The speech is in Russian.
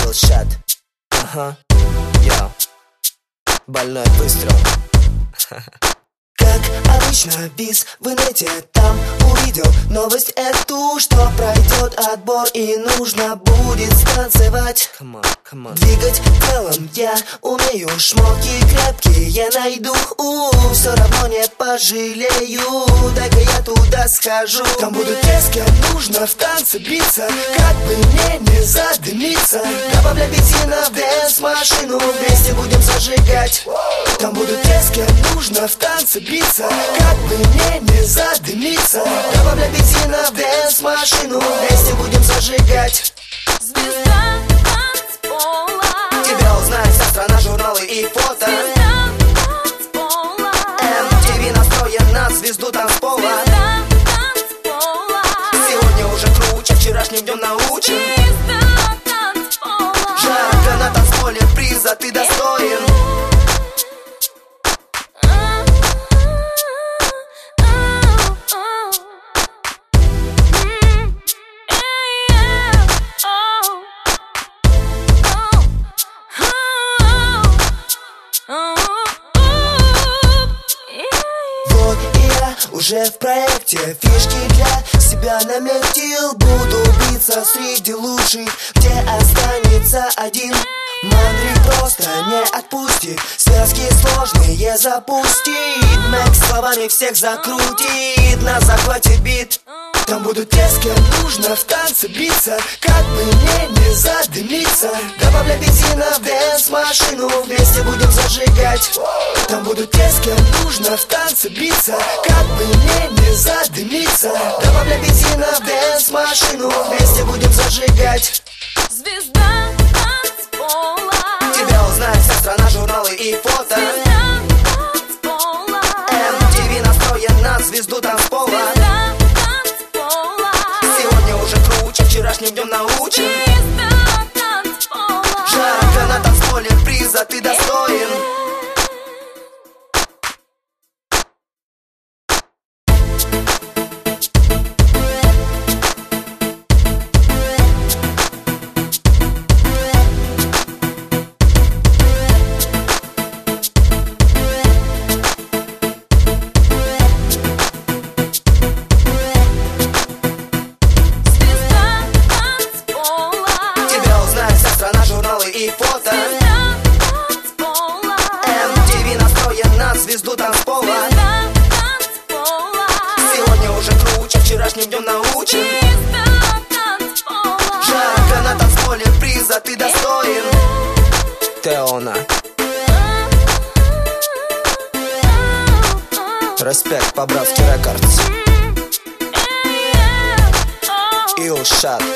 Илшат. Ага, йо. Больной выстрел. Как обычно, бис в инете там увидел новость эту, что пройдет отбор и нужно будет станцевать. Come on. Двигать телом я умею, шмотки крепкие найду, все равно не пожалею. Дай-ка я туда схожу. Там будут те, с кем нужно в танце биться, как бы мне не задымиться. Добавляй бензина в дэнс-машину, вместе будем зажигать. Там будут те, с кем нужно в танце биться, как бы мне не задымиться. Добавляй бензина в дэнс-машину, вместе будем зажигать. Звезда танцпола, Тебя узнает вся страна, журналы и фото. звезда танцпола, MTV настроен на звезду танцпола. звезда танцпола, Сегодня уже круче, вчерашним днем научим. звезда танцпола. Жарко на танцполе, приза ты достоин. Вот и я уже в проекте, фишки для себя наметил. Буду биться среди лучших, где останется один. Мандрик просто не отпустит, связки сложные запустит. Мэкс словами всех закрутит, на захвате бит. Там будут те, с кем нужно в танце биться, как бы мне не задымиться. Добавляй бензина в дэнс-машину, вместе будем зажигать. Там будут те, с кем нужно в танце биться, как бы мне не задымиться. Добавляй бензина в дэнс-машину, вместе будем зажигать. Звезда танцпола, Тебя узнает вся страна, журналы и фото. звезда танцпола, MTV настроен на звезду танцпола. звезда танцпола, Сегодня уже круче, вчерашним днем научим. звезда танцпола. Жарко на танцполе, приза ты достоин. Звезда танцпола, Тебя узнает вся страна, журналы и фото. звезда танцпола, MTV настроен на звезду танцпола. звезда танцпола, Сегодня уже круче, вчерашним днем научим. звезда танцпола. Жарко на танцполе, приза ты достоин. Теона. Респект по-братски рекордс. Илшат.